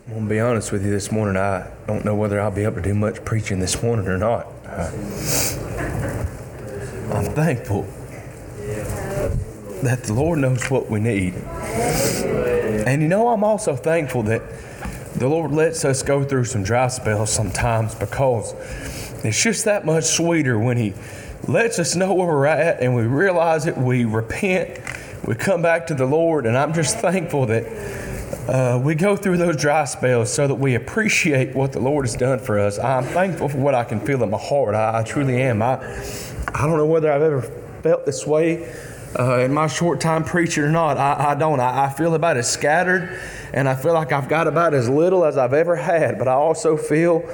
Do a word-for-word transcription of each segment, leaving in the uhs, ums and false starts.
I'm going to be honest with you this morning. I don't know whether I'll be able to do much preaching this morning or not. Uh, I'm thankful that the Lord knows what we need. And you know, I'm also thankful that the Lord lets us go through some dry spells sometimes, because it's just that much sweeter when He lets us know where we're at and we realize it, we repent, we come back to the Lord. And I'm just thankful that uh, we go through those dry spells so that we appreciate what the Lord has done for us. I'm thankful for what I can feel in my heart. I, I truly am. I, I don't know whether I've ever felt this way uh, in my short time preaching or not. I, I don't. I, I feel about as scattered, and I feel like I've got about as little as I've ever had, but I also feel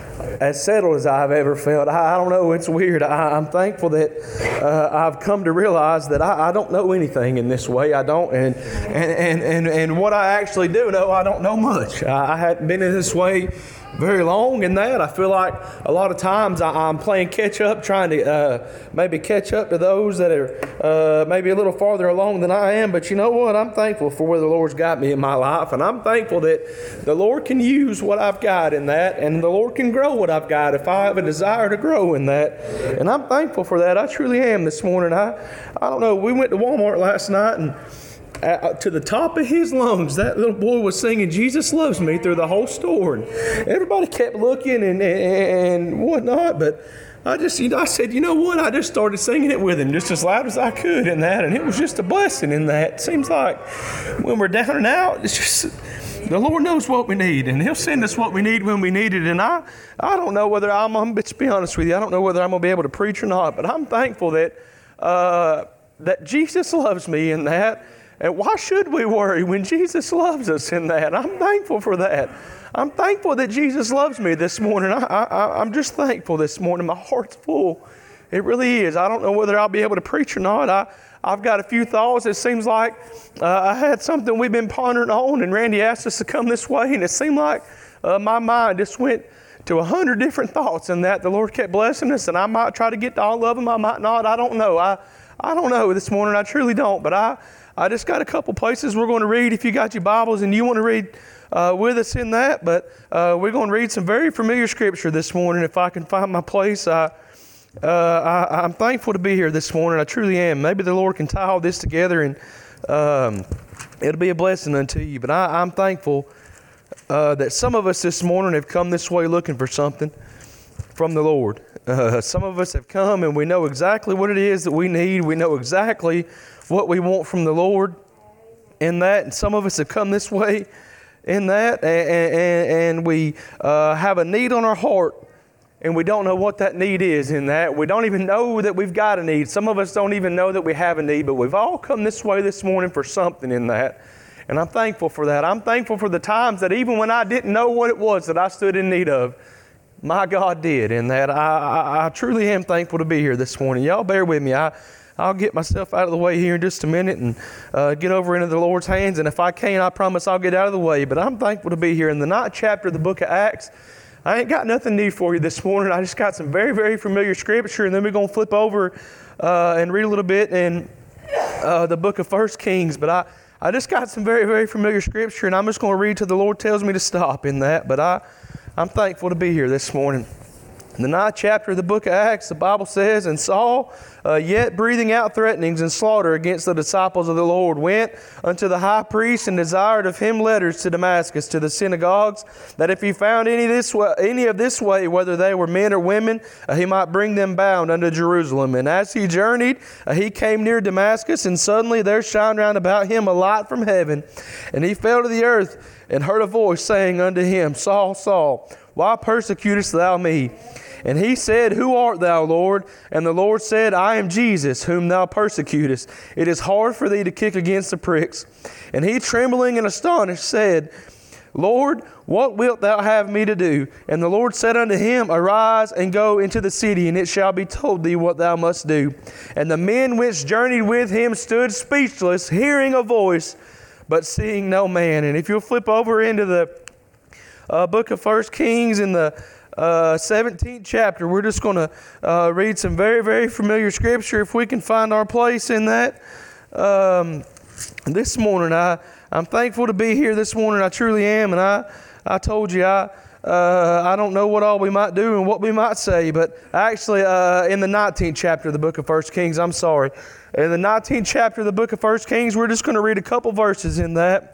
as settled as I've ever felt. I, I don't know, it's weird. I, I'm thankful that uh, I've come to realize that I, I don't know anything in this way. I don't, and, and, and, and, and what I actually do know, I don't know much. I, I hadn't been in this way very long in that. I feel like a lot of times I, I'm playing catch up, trying to uh, maybe catch up to those that are uh, maybe a little farther along than I am. But you know what? I'm thankful for where the Lord's got me in my life. And I'm thankful that the Lord can use what I've got in that. And the Lord can grow what I've got if I have a desire to grow in that. And I'm thankful for that. I truly am this morning. I, I don't know. We went to Walmart last night, and Uh, to the top of his lungs, that little boy was singing "Jesus Loves Me" through the whole store, and everybody kept looking and, and, and whatnot. But I just, you know, I said, you know what? I just started singing it with him, just as loud as I could in that, and it was just a blessing in that. It seems like when we're down and out, it's just the Lord knows what we need, and He'll send us what we need when we need it. And I, I don't know whether I'm, I'm to be honest with you, I don't know whether I'm gonna be able to preach or not, but I'm thankful that uh, that Jesus loves me in that. And why should we worry when Jesus loves us in that? I'm thankful for that. I'm thankful that Jesus loves me this morning. I, I, I'm just thankful this morning. My heart's full. It really is. I don't know whether I'll be able to preach or not. I, I've got a few thoughts. It seems like uh, I had something we've been pondering on, and Randy asked us to come this way, and it seemed like uh, my mind just went to a hundred different thoughts in that. The Lord kept blessing us, and I might try to get to all of them. I might not. I don't know. I, I don't know this morning. I truly don't. But I... I just got a couple places we're going to read if you got your Bibles and you want to read uh, with us in that. But uh, we're going to read some very familiar scripture this morning. If I can find my place, I, uh, I, I'm thankful to be here this morning. I truly am. Maybe the Lord can tie all this together, and um, it'll be a blessing unto you. But I, I'm thankful uh, that some of us this morning have come this way looking for something from the Lord. Uh, some of us have come and we know exactly what it is that we need. We know exactly what we want from the Lord in that. And some of us have come this way in that, and, and, and we uh, have a need on our heart, and we don't know what that need is in that. We don't even know that we've got a need. Some of us don't even know that we have a need, but we've all come this way this morning for something in that. And I'm thankful for that. I'm thankful for the times that even when I didn't know what it was that I stood in need of, my God did in that. I, I, I truly am thankful to be here this morning. Y'all bear with me. I, I'll get myself out of the way here in just a minute and uh, get over into the Lord's hands. And if I can, I promise I'll get out of the way. But I'm thankful to be here in the ninth chapter of the book of Acts. I ain't got nothing new for you this morning. I just got some very, very familiar scripture. And then we're going to flip over uh, and read a little bit in uh, the book of First Kings. But I, I just got some very, very familiar scripture. And I'm just going to read till the Lord tells me to stop in that. But I... I'm thankful to be here this morning. In the ninth chapter of the book of Acts, the Bible says, "And Saul, uh, yet breathing out threatenings and slaughter against the disciples of the Lord, went unto the high priest and desired of him letters to Damascus, to the synagogues, that if he found any this way, any of this way, whether they were men or women, uh, he might bring them bound unto Jerusalem. And as he journeyed, uh, he came near Damascus, and suddenly there shined round about him a light from heaven. And he fell to the earth, and heard a voice saying unto him, Saul, Saul, why persecutest thou me? And he said, Who art thou, Lord? And the Lord said, I am Jesus, whom thou persecutest. It is hard for thee to kick against the pricks. And he, trembling and astonished, said, Lord, what wilt thou have me to do? And the Lord said unto him, Arise and go into the city, and it shall be told thee what thou must do. And the men which journeyed with him stood speechless, hearing a voice, but seeing no man. And if you'll flip over into the uh, book of First Kings in the uh, seventeenth chapter, we're just going to uh, read some very, very familiar scripture if we can find our place in that. Um, this morning, I, I'm thankful to be here this morning. I truly am. And I I told you I uh, I don't know what all we might do and what we might say, but actually uh, in the nineteenth chapter of the book of First Kings, I'm sorry, in the nineteenth chapter of the book of First Kings, we're just going to read a couple verses in that.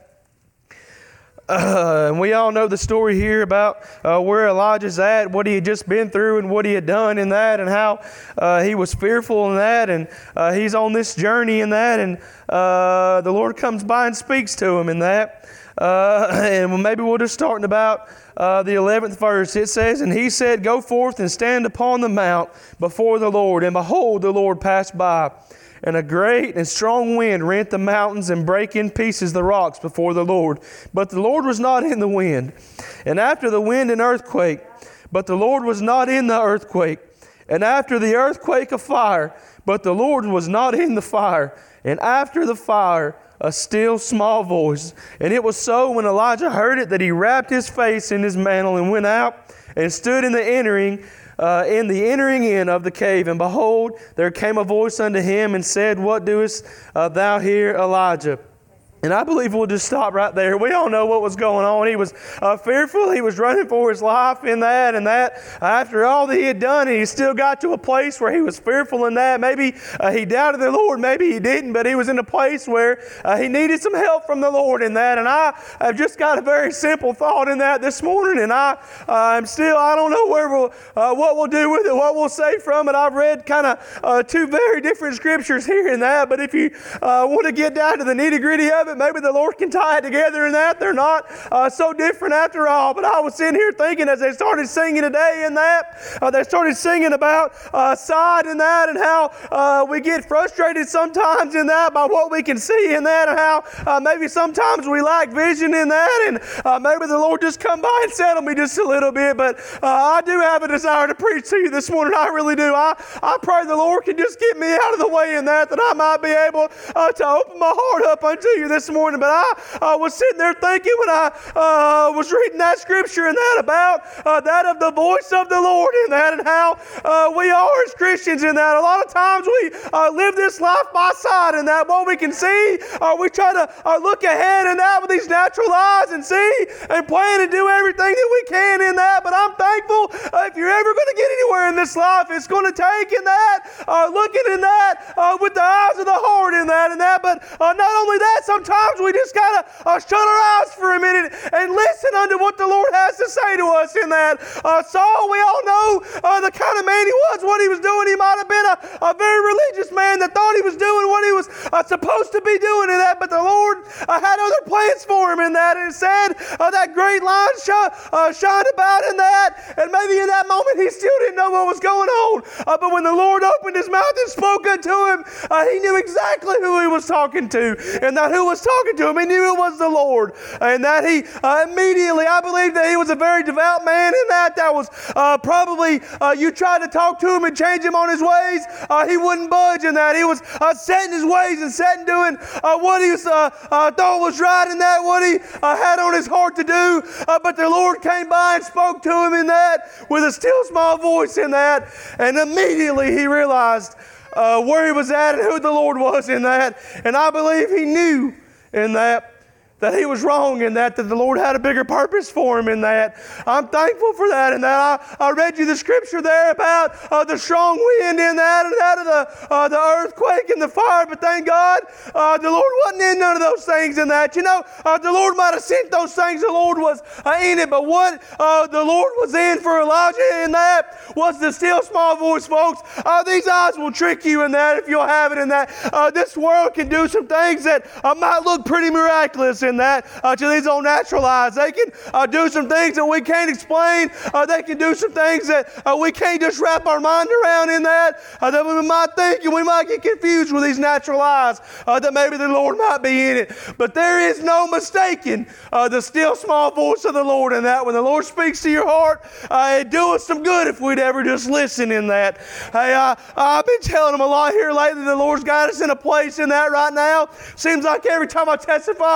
Uh, and we all know the story here about uh, where Elijah's at, what he had just been through and what he had done in that, and how uh, he was fearful in that, and uh, he's on this journey in that, and uh, the Lord comes by and speaks to him in that. Uh, and maybe we'll just start in about uh, the eleventh verse. It says, "And he said, Go forth and stand upon the mount before the Lord. And behold, the Lord passed by. And a great and strong wind rent the mountains and brake in pieces the rocks before the Lord. But the Lord was not in the wind. And after the wind an earthquake. But the Lord was not in the earthquake. And after the earthquake a fire. But the Lord was not in the fire. And after the fire a still small voice. And it was so when Elijah heard it that he wrapped his face in his mantle and went out and stood in the entering Uh, in the entering in of the cave, and behold, there came a voice unto him and said, What doest uh, thou here, Elijah? And I believe we'll just stop right there. We all know what was going on. He was uh, fearful. He was running for his life in that and that. After all that he had done, and he still got to a place where he was fearful in that. Maybe uh, he doubted the Lord. Maybe he didn't. But he was in a place where uh, he needed some help from the Lord in that. And I have just got a very simple thought in that this morning. And I, uh, I'm still, I don't know where we'll, uh, what we'll do with it, what we'll say from it. I've read kind of uh, two very different scriptures here and that. But if you uh, want to get down to the nitty gritty of it, maybe the Lord can tie it together in that. They're not uh, so different after all. But I was sitting here thinking as they started singing today in that, uh, they started singing about uh, side in that, and how uh, we get frustrated sometimes in that by what we can see in that, and how uh, maybe sometimes we lack vision in that, and uh, maybe the Lord just come by and settle me just a little bit. But uh, I do have a desire to preach to you this morning. I really do. I, I pray the Lord can just get me out of the way in that, that I might be able uh, to open my heart up unto you this morning. But I uh, was sitting there thinking when I uh, was reading that scripture and that about uh, that of the voice of the Lord in that, and how uh, we are as Christians in that. A lot of times we uh, live this life by sight in that. What we can see, uh, we try to uh, look ahead in that with these natural eyes and see and plan and do everything that we can in that. But I'm thankful uh, if you're ever going to get anywhere in this life, it's going to take in that, uh, looking in that uh, with the eyes of the heart in that and that. But uh, not only that, sometimes we just got to uh, shut our eyes for a minute and listen unto what the Lord has to say to us in that. Uh, Saul, we all know uh, the kind of man he was, what he was doing. He might have been a, a very religious man that thought he was doing what he was uh, supposed to be doing in that, but the Lord uh, had other plans for him in that. And it said uh, that great light sh- uh, shined about in that, and maybe in that moment he still didn't know what was going on. Uh, but when the Lord opened his mouth and spoke unto him, uh, he knew exactly who he was talking to, and that who was talking to him, he knew it was the Lord. And that he uh, immediately, I believe that he was a very devout man in that. That was uh, probably, uh, you tried to talk to him and change him on his ways, uh, he wouldn't budge in that. He was uh, set in his ways and set in doing uh, what he was, uh, uh, thought was right in that, what he uh, had on his heart to do. Uh, but the Lord came by and spoke to him in that with a still small voice in that. And immediately he realized uh, where he was at and who the Lord was in that. And I believe he knew in that that he was wrong in that, that the Lord had a bigger purpose for him in that. I'm thankful for that in that. I, I read you the scripture there about uh, the strong wind in that, and out of the, uh, the earthquake and the fire, but thank God uh, the Lord wasn't in none of those things in that. You know, uh, the Lord might have sent those things, the Lord was uh, in it, but what uh, the Lord was in for Elijah in that was the still small voice, folks. Uh, these eyes will trick you in that if you'll have it in that. Uh, this world can do some things that uh, might look pretty miraculous in that uh, to these old natural eyes. They can uh, do some things that we can't explain. Uh, they can do some things that uh, we can't just wrap our mind around in that, uh, that we might think, and we might get confused with these natural eyes, uh, that maybe the Lord might be in it. But there is no mistaking uh, the still small voice of the Lord in that. When the Lord speaks to your heart, uh, it'd do us some good if we'd ever just listen in that. Hey, uh, I've been telling them a lot here lately. The Lord's got us in a place in that right now. Seems like every time I testify or preach,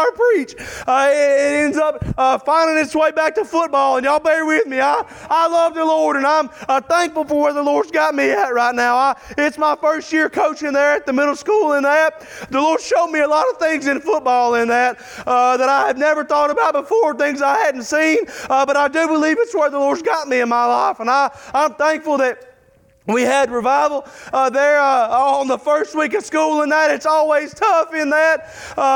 preach, uh, it, it ends up uh, finding its way back to football. And y'all bear with me. I, I love the Lord, and I'm uh, thankful for where the Lord's got me at right now. I, it's my first year coaching there at the middle school in that. The Lord showed me a lot of things in football in that uh, that I had never thought about before, things I hadn't seen. Uh, but I do believe it's where the Lord's got me in my life. And I, I'm thankful that we had revival uh, there uh, on the first week of school and that. It's always tough in that.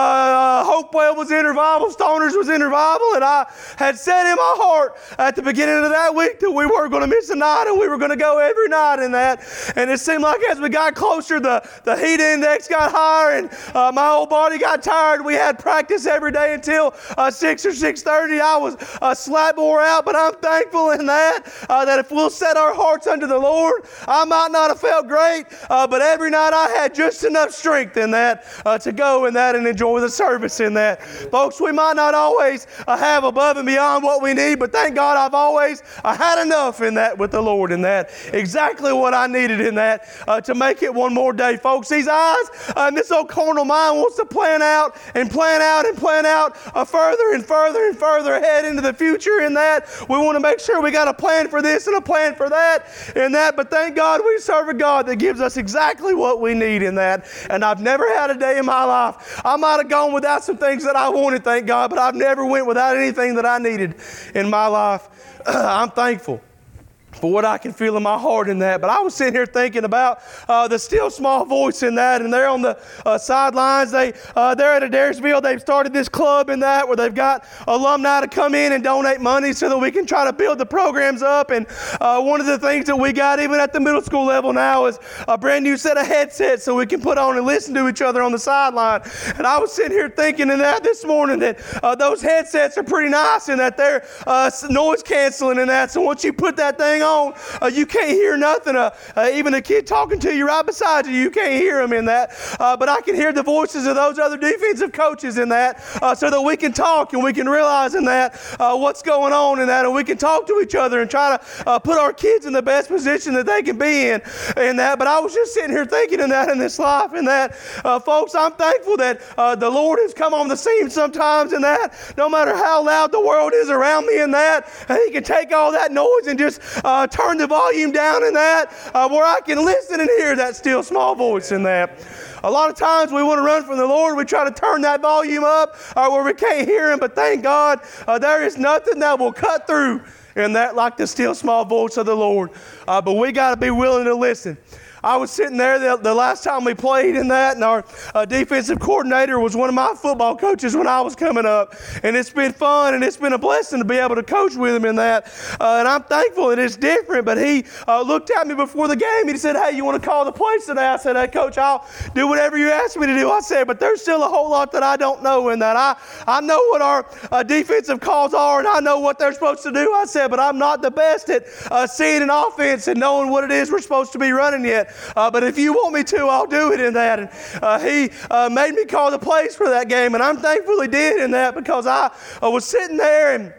Uh, Hopewell was in revival. Stoners was in revival. And I had said in my heart at the beginning of that week that we weren't going to miss a night and we were going to go every night in that. And it seemed like as we got closer, the, the heat index got higher and uh, my whole body got tired. We had practice every day until uh, six or six thirty. I was uh, slap wore out, but I'm thankful in that, uh, that if we'll set our hearts unto the Lord, I might not have felt great, uh, but every night I had just enough strength in that uh, to go in that and enjoy the service in that. Folks, we might not always uh, have above and beyond what we need, but thank God I've always uh, had enough in that with the Lord in that. Exactly what I needed in that uh, to make it one more day. Folks, these eyes uh, and this old carnal mind wants to plan out and plan out and plan out uh, further and further and further ahead into the future in that. We want to make sure we got a plan for this and a plan for that in that, but thank God we serve a God that gives us exactly what we need in that. And I've never had a day in my life. I might have gone without some things that I wanted, thank God, but I've never went without anything that I needed in my life. I'm thankful for what I can feel in my heart in that. But I was sitting here thinking about uh, the still small voice in that, and they're on the uh, sidelines. They, uh, they're at Adairsville. They've started this club in that where they've got alumni to come in and donate money so that we can try to build the programs up. And uh, one of the things that we got even at the middle school level now is a brand new set of headsets so we can put on and listen to each other on the sideline. And I was sitting here thinking in that this morning that uh, those headsets are pretty nice and that they're uh, noise canceling in that. So once you put that thing on, On, uh, you can't hear nothing. Uh, uh, even a kid talking to you right beside you, you can't hear them in that. Uh, but I can hear the voices of those other defensive coaches in that uh, so that we can talk and we can realize in that uh, what's going on in that, and we can talk to each other and try to uh, put our kids in the best position that they can be in in that. But I was just sitting here thinking in that in this life in that, uh, folks, I'm thankful that uh, the Lord has come on the scene sometimes in that. No matter how loud the world is around me in that, He can take all that noise and just uh, turn the volume down in that uh, where I can listen and hear that still small voice in that. A lot of times we want to run from the Lord. We try to turn that volume up uh, where we can't hear Him. But thank God uh, there is nothing that will cut through in that like the still small voice of the Lord. Uh, but we got to be willing to listen. I was sitting there the, the last time we played in that, and our uh, defensive coordinator was one of my football coaches when I was coming up. And it's been fun, and it's been a blessing to be able to coach with him in that. Uh, and I'm thankful that it's different. But he uh, looked at me before the game, and he said, "Hey, you want to call the plays today?" I said, "Hey, Coach, I'll do whatever you ask me to do." I said, "But there's still a whole lot that I don't know in that. I, I know what our uh, defensive calls are, and I know what they're supposed to do." I said, "But I'm not the best at uh, seeing an offense and knowing what it is we're supposed to be running yet. Uh, but if you want me to, I'll do it in that." And uh, he uh, made me call the plays for that game, and I'm thankful he did in that because I, I was sitting there and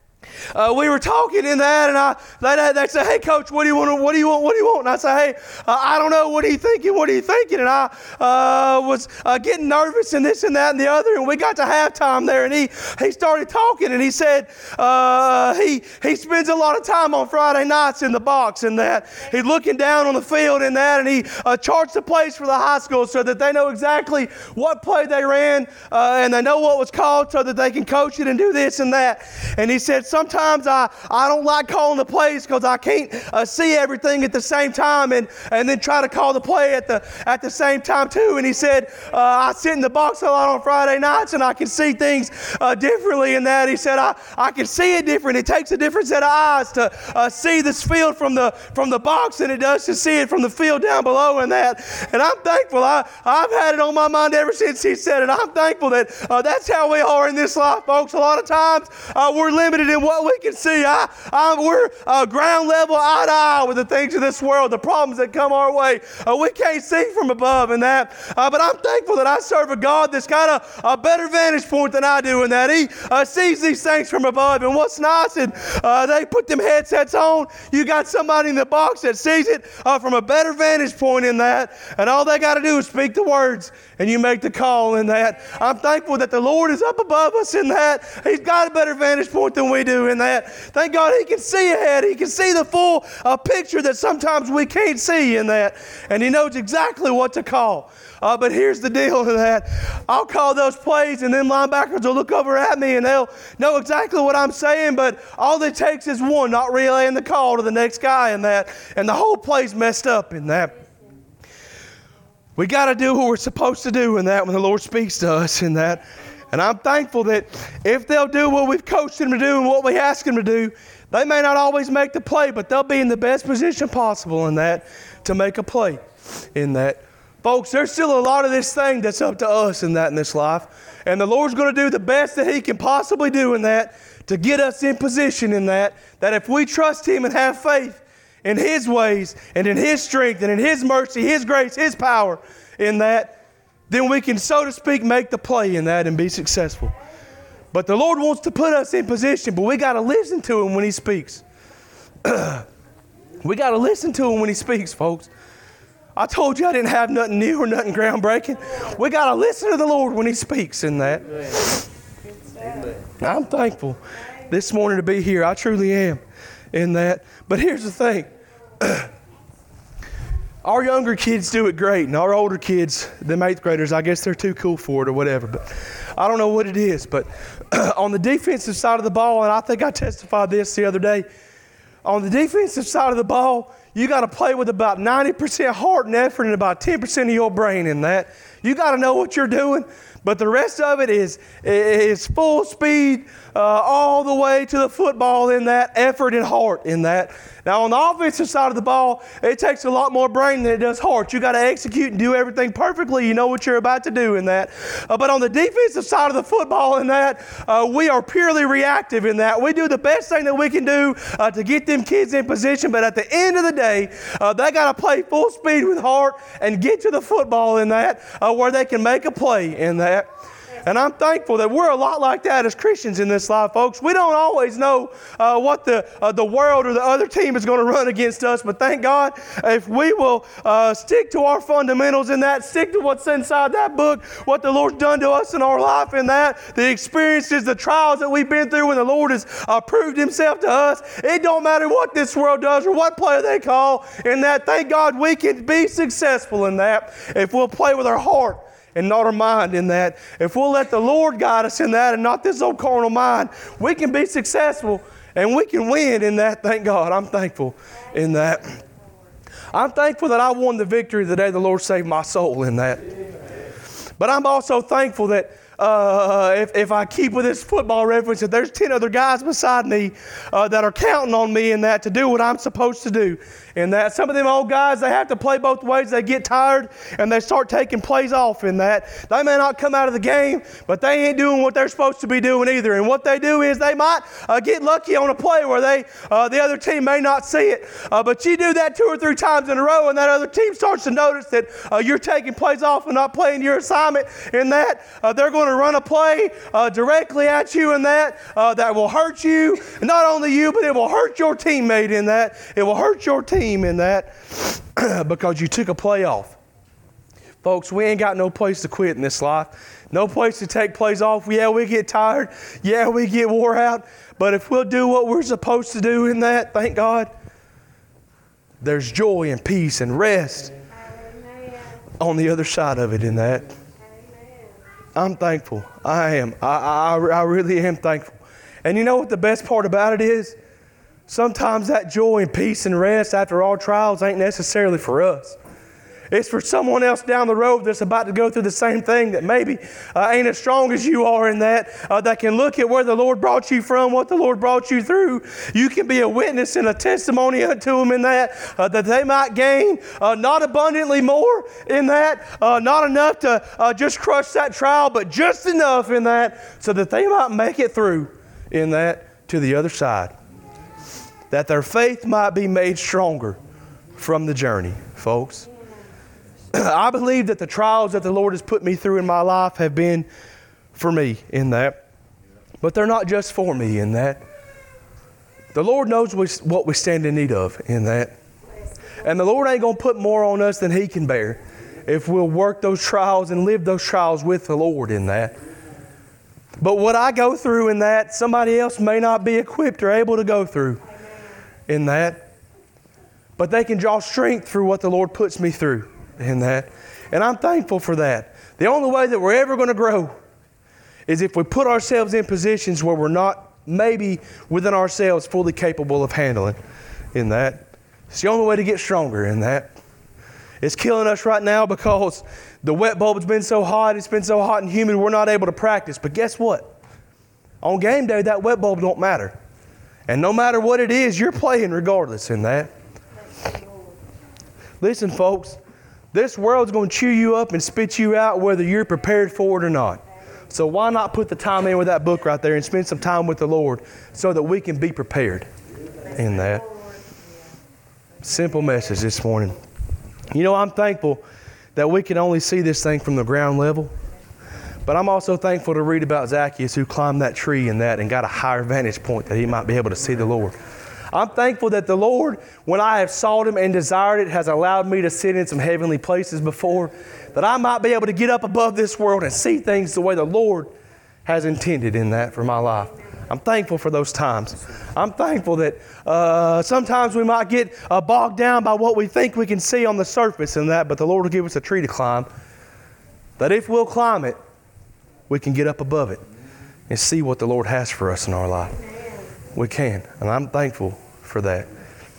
Uh, we were talking in that, and I they, they said, "Hey, Coach, what do you want? What do you want? What do you want?" And I said, "Hey, uh, I don't know. What are you thinking? What are you thinking?" And I uh, was uh, getting nervous and this and that and the other. And we got to halftime there, and he he started talking, and he said uh, he he spends a lot of time on Friday nights in the box and that he's looking down on the field and that, and he uh, charts the plays for the high school so that they know exactly what play they ran uh, and they know what was called so that they can coach it and do this and that. And he said, "Sometimes I, I don't like calling the plays because I can't uh, see everything at the same time and, and then try to call the play at the at the same time too." And he said, uh, "I sit in the box a lot on Friday nights and I can see things uh, differently in that." He said, I, I can see it different. It takes a different set of eyes to uh, see this field from the from the box than it does to see it from the field down below in that." And I'm thankful. I, I've had it on my mind ever since he said it. I'm thankful that uh, that's how we are in this life, folks. A lot of times uh, we're limited in what we can see. I, I, we're uh, ground level, eye to eye with the things of this world, the problems that come our way. Uh, we can't see from above in that. Uh, but I'm thankful that I serve a God that's got a, a better vantage point than I do in that. He uh, sees these things from above. And what's nice, and uh, they put them headsets on. You got somebody in the box that sees it uh, from a better vantage point in that. And all they got to do is speak the words, and you make the call in that. I'm thankful that the Lord is up above us in that. He's got a better vantage point than we do in that. Thank God He can see ahead. He can see the full uh, picture that sometimes we can't see in that. And He knows exactly what to call. Uh, but here's the deal in that. I'll call those plays, and then linebackers will look over at me, and they'll know exactly what I'm saying, but all it takes is one not relaying the call to the next guy in that, and the whole play's messed up in that. We got to do what we're supposed to do in that when the Lord speaks to us in that. And I'm thankful that if they'll do what we've coached them to do and what we ask them to do, they may not always make the play, but they'll be in the best position possible in that to make a play in that. Folks, there's still a lot of this thing that's up to us in that in this life. And the Lord's going to do the best that He can possibly do in that to get us in position in that, that if we trust Him and have faith in His ways and in His strength and in His mercy, His grace, His power in that, then we can, so to speak, make the play in that and be successful. But the Lord wants to put us in position, but we got to listen to Him when He speaks. We got to listen to Him when He speaks, folks. I told you I didn't have nothing new or nothing groundbreaking. We got to listen to the Lord when He speaks in that. Amen. I'm thankful this morning to be here. I truly am in that. But here's the thing. Our younger kids do it great, and our older kids, them eighth graders, I guess they're too cool for it or whatever. But I don't know what it is. But on the defensive side of the ball, and I think I testified this the other day, on the defensive side of the ball, you got to play with about ninety percent heart and effort and about ten percent of your brain in that. You got to know what you're doing, but the rest of it is, is full speed uh, all the way to the football in that, effort and heart in that. Now, on the offensive side of the ball, it takes a lot more brain than it does heart. You got to execute and do everything perfectly. You know what you're about to do in that. Uh, but on the defensive side of the football in that, uh, we are purely reactive in that. We do the best thing that we can do uh, to get them kids in position. But at the end of the day, uh, they got to play full speed with heart and get to the football in that, uh, where they can make a play in that. And I'm thankful that we're a lot like that as Christians in this life, folks. We don't always know uh, what the uh, the world or the other team is going to run against us, but thank God if we will uh, stick to our fundamentals in that, stick to what's inside that book, what the Lord's done to us in our life in that, the experiences, the trials that we've been through when the Lord has uh, proved Himself to us. It don't matter what this world does or what player they call in that. Thank God we can be successful in that if we'll play with our heart and not our mind in that. If we'll let the Lord guide us in that and not this old carnal mind, we can be successful and we can win in that. Thank God. I'm thankful in that. I'm thankful that I won the victory the day the Lord saved my soul in that. But I'm also thankful that Uh, if, if I keep with this football reference, that there's ten other guys beside me uh, that are counting on me in that to do what I'm supposed to do. In that, some of them old guys, they have to play both ways. They get tired and they start taking plays off in that. They may not come out of the game, but they ain't doing what they're supposed to be doing either. And what they do is they might uh, get lucky on a play where they uh, the other team may not see it. Uh, but you do that two or three times in a row, and that other team starts to notice that uh, you're taking plays off and not playing your assignment. In that, uh, they're going to run a play uh, directly at you in that uh, that will hurt you. Not only you, but it will hurt your teammate in that. It will hurt your team in that because you took a play off. Folks, we ain't got no place to quit in this life. No place to take plays off. Yeah, we get tired. Yeah, we get wore out. But if we'll do what we're supposed to do in that, thank God, there's joy and peace and rest on the other side of it in that. I'm thankful. I am. I, I, I really am thankful. And you know what the best part about it is? Sometimes that joy and peace and rest after all trials ain't necessarily for us. It's for someone else down the road that's about to go through the same thing that maybe uh, ain't as strong as you are in that, uh, that can look at where the Lord brought you from, what the Lord brought you through. You can be a witness and a testimony unto them in that, uh, that they might gain uh, not abundantly more in that, uh, not enough to uh, just crush that trial, but just enough in that so that they might make it through in that. to the other side, that their faith might be made stronger from the journey, folks. I believe that the trials that the Lord has put me through in my life have been for me in that. But they're not just for me in that. The Lord knows what we stand in need of in that. And the Lord ain't going to put more on us than He can bear if we'll work those trials and live those trials with the Lord in that. But what I go through in that, somebody else may not be equipped or able to go through in that. But they can draw strength through what the Lord puts me through in that. And I'm thankful for that. The only way that we're ever going to grow is if we put ourselves in positions where we're not maybe within ourselves fully capable of handling in that. It's the only way to get stronger in that. It's killing us right now because the wet bulb's been so hot, it's been so hot and humid, we're not able to practice. But guess what? On game day, that wet bulb don't matter. And no matter what it is, you're playing regardless in that. Listen, folks, this world's going to chew you up and spit you out whether you're prepared for it or not. So why not put the time in with that book right there and spend some time with the Lord so that we can be prepared in that. Simple message this morning. You know, I'm thankful that we can only see this thing from the ground level. But I'm also thankful to read about Zacchaeus who climbed that tree and that and got a higher vantage point that he might be able to see the Lord. I'm thankful that the Lord, when I have sought Him and desired it, has allowed me to sit in some heavenly places before, that I might be able to get up above this world and see things the way the Lord has intended in that for my life. I'm thankful for those times. I'm thankful that uh, sometimes we might get uh, bogged down by what we think we can see on the surface and that, but the Lord will give us a tree to climb. That if we'll climb it, we can get up above it and see what the Lord has for us in our life. We can, and I'm thankful for that.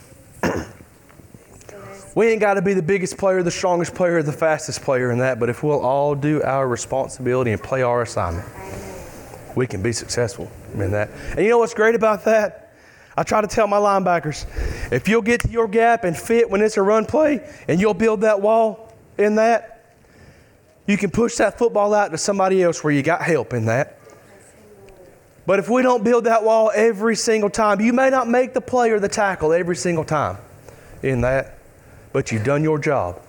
We ain't got to be the biggest player, the strongest player, the fastest player in that, but if we'll all do our responsibility and play our assignment, we can be successful in that. And you know what's great about that? I try to tell my linebackers, if you'll get to your gap and fit when it's a run play, and you'll build that wall in that, you can push that football out to somebody else where you got help in that. But if we don't build that wall every single time, you may not make the play or the tackle every single time in that, but you've done your job.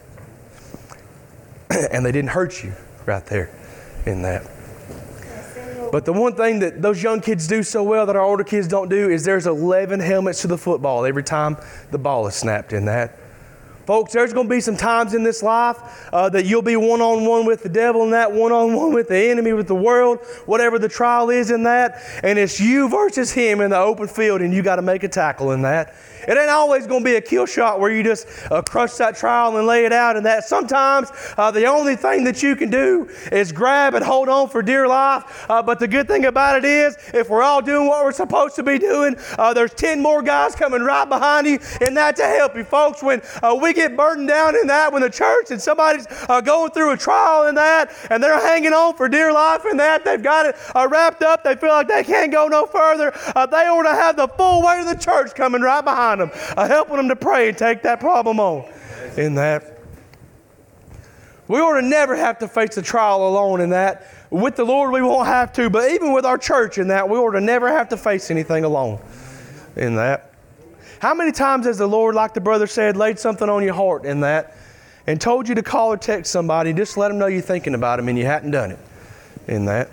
And they didn't hurt you right there in that. But the one thing that those young kids do so well that our older kids don't do is there's eleven helmets to the football every time the ball is snapped in that. Folks, there's going to be some times in this life uh, that you'll be one-on-one with the devil and that, one-on-one with the enemy, with the world, whatever the trial is in that. And it's you versus him in the open field, and you got to make a tackle in that. It ain't always going to be a kill shot where you just uh, crush that trial and lay it out in that. Sometimes uh, the only thing that you can do is grab and hold on for dear life. Uh, but the good thing about it is, if we're all doing what we're supposed to be doing, uh, there's ten more guys coming right behind you in that to help you. Folks, when uh, we get burdened down in that, when the church and somebody's uh, going through a trial in that, and they're hanging on for dear life in that, they've got it uh, wrapped up, they feel like they can't go no further, uh, they ought to have the full weight of the church coming right behind them, uh, helping them to pray and take that problem on in that. We ought to never have to face the trial alone in that. With the Lord, we won't have to, but even with our church in that, we ought to never have to face anything alone in that. How many times has the Lord, like the brother said, laid something on your heart in that and told you to call or text somebody, just let them know you're thinking about them and you hadn't done it in that?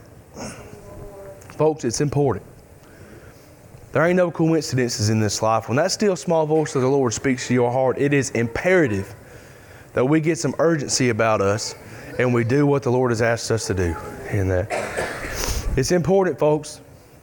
Folks, it's important. There ain't no coincidences in this life. When that still small voice of the Lord speaks to your heart, it is imperative that we get some urgency about us and we do what the Lord has asked us to do in that. It's important, folks.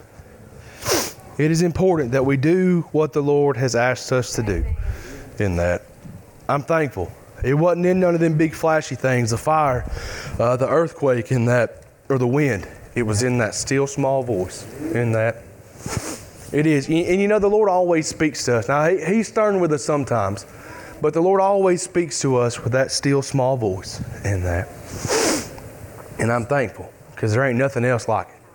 It is important that we do what the Lord has asked us to do in that. I'm thankful. It wasn't in none of them big flashy things, the fire, uh, the earthquake in that, or the wind. It was in that still small voice in that. It is. And you know, the Lord always speaks to us. Now, he, He's stern with us sometimes, but the Lord always speaks to us with that still small voice in that. And I'm thankful because there ain't nothing else like it.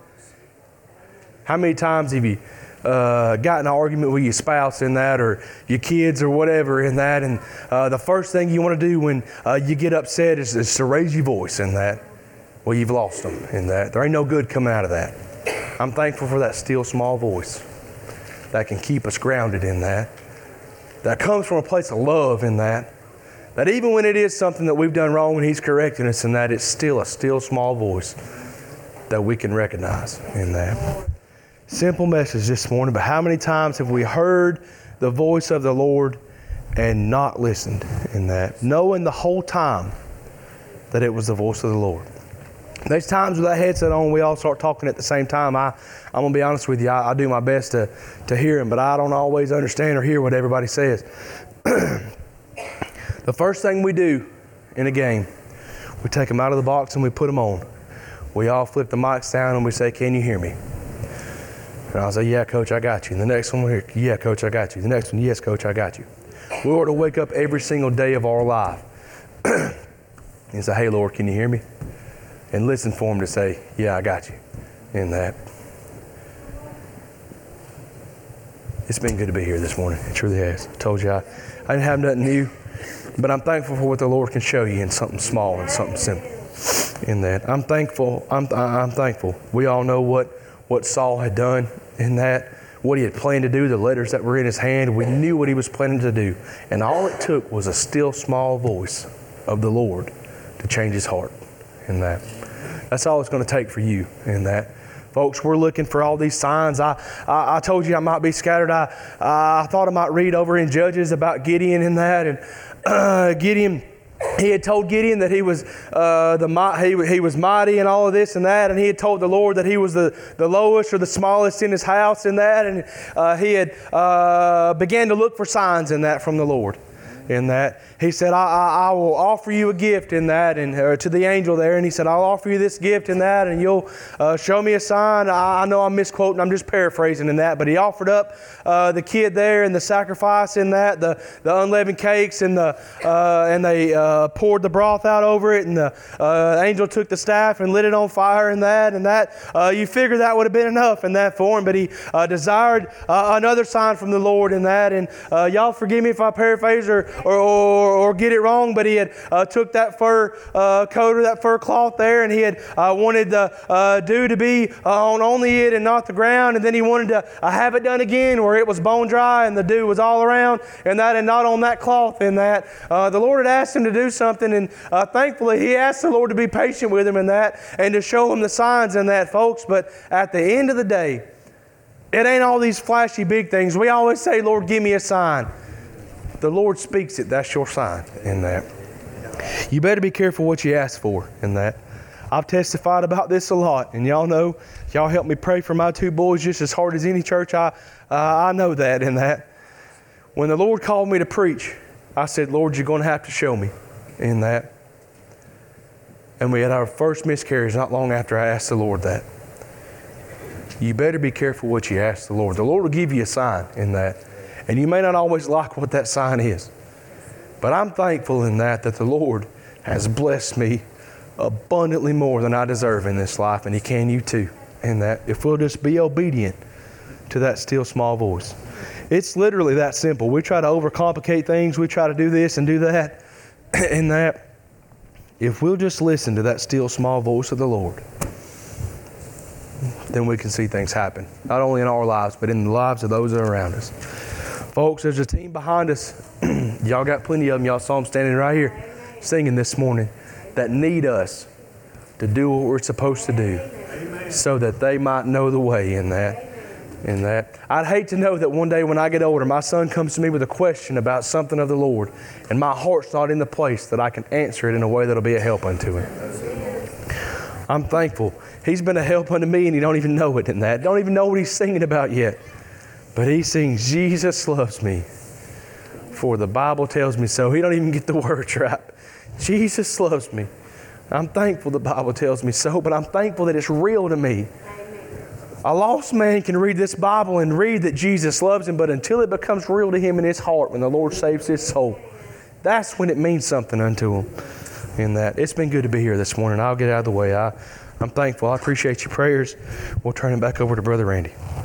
How many times have you Uh, got in an argument with your spouse in that, or your kids or whatever in that, and uh, the first thing you want to do when uh, you get upset is, is to raise your voice in that? Well, you've lost them in that. There ain't no good coming out of that. I'm thankful for that still small voice that can keep us grounded in that. That comes from a place of love in that. That even when it is something that we've done wrong and He's correcting us in that, it's still a still small voice that we can recognize in that. Simple message this morning, but how many times have we heard the voice of the Lord and not listened in that, knowing the whole time that it was the voice of the Lord? There's times with that headset on, we all start talking at the same time. I, I'm going to be honest with you, I, I do my best to, to hear Him, but I don't always understand or hear what everybody says. The first thing we do in a game, we take them out of the box and we put them on. We all flip the mics down and we say, "Can you hear me?" And I'll say, "Yeah, Coach, I got you." And the next one, we're here, "Yeah, Coach, I got you." The next one, "Yes, Coach, I got you." We ought to wake up every single day of our life and say, "Hey, Lord, can you hear me?" And listen for Him to say, "Yeah, I got you," in that. It's been good to be here this morning. It truly has. I told you I, I didn't have nothing new, but I'm thankful for what the Lord can show you in something small and something simple. In that, I'm thankful. I'm I'm thankful. We all know what what Saul had done in that, what he had planned to do, the letters that were in his hand. We knew what he was planning to do, and all it took was a still small voice of the Lord to change his heart. In that, that's all it's going to take for you. In that. Folks, we're looking for all these signs. I, I, I told you I might be scattered. I, I thought I might read over in Judges about Gideon in that. And uh, Gideon, he had told Gideon that he was uh, the he, he was mighty and all of this and that. And he had told the Lord that he was the, the lowest or the smallest in his house in that. And uh, he had uh, began to look for signs in that from the Lord. In that, he said, I, I, I will offer you a gift in that, and uh, to the angel there, and he said, I'll offer you this gift in that, and you'll uh, show me a sign. I, I know I'm misquoting, I'm just paraphrasing in that, but he offered up uh, the kid there and the sacrifice in that, the, the unleavened cakes, and the uh, and they uh, poured the broth out over it, and the uh, angel took the staff and lit it on fire in that, and that uh, you figure that would have been enough in that for him, but he uh, desired uh, another sign from the Lord in that, and uh, y'all forgive me if I paraphrase or Or, or, or get it wrong, but he had uh, took that fur uh, coat or that fur cloth there, and he had uh, wanted the uh, dew to be uh, on only it and not the ground, and then he wanted to uh, have it done again where it was bone dry and the dew was all around, and that and not on that cloth. In that uh, the Lord had asked him to do something, and uh, thankfully he asked the Lord to be patient with him in that and to show him the signs in that, folks. But at the end of the day, it ain't all these flashy big things. We always say, Lord, give me a sign. The Lord speaks it, that's your sign in that. You better be careful what you ask for in that. I've testified about this a lot, and y'all know, y'all help me pray for my two boys just as hard as any church. I, uh, I know that in that. When the Lord called me to preach, I said, Lord, you're going to have to show me in that. And we had our first miscarriage not long after I asked the Lord that. You better be careful what you ask the Lord. The Lord will give you a sign in that. And you may not always like what that sign is. But I'm thankful in that, that the Lord has blessed me abundantly more than I deserve in this life. And He can you too. In that, if we'll just be obedient to that still small voice. It's literally that simple. We try to overcomplicate things. We try to do this and do that. In that, if we'll just listen to that still small voice of the Lord, then we can see things happen. Not only in our lives, but in the lives of those that are around us. Folks, there's a team behind us. Y'all got plenty of them. Y'all saw them standing right here singing this morning that need us to do what we're supposed to do so that they might know the way in that. In that. I'd hate to know that one day when I get older, my son comes to me with a question about something of the Lord, and my heart's not in the place that I can answer it in a way that'll be a help unto him. I'm thankful. He's been a help unto me, and he don't even know it in that. Don't even know what he's singing about yet. But he sings, Jesus loves me, for the Bible tells me so. He don't even get the words right. Jesus loves me. I'm thankful the Bible tells me so, but I'm thankful that it's real to me. A lost man can read this Bible and read that Jesus loves him, but until it becomes real to him in his heart, when the Lord saves his soul, that's when it means something unto him. In that, it's been good to be here this morning. I'll get out of the way. I, I'm thankful. I appreciate your prayers. We'll turn it back over to Brother Randy.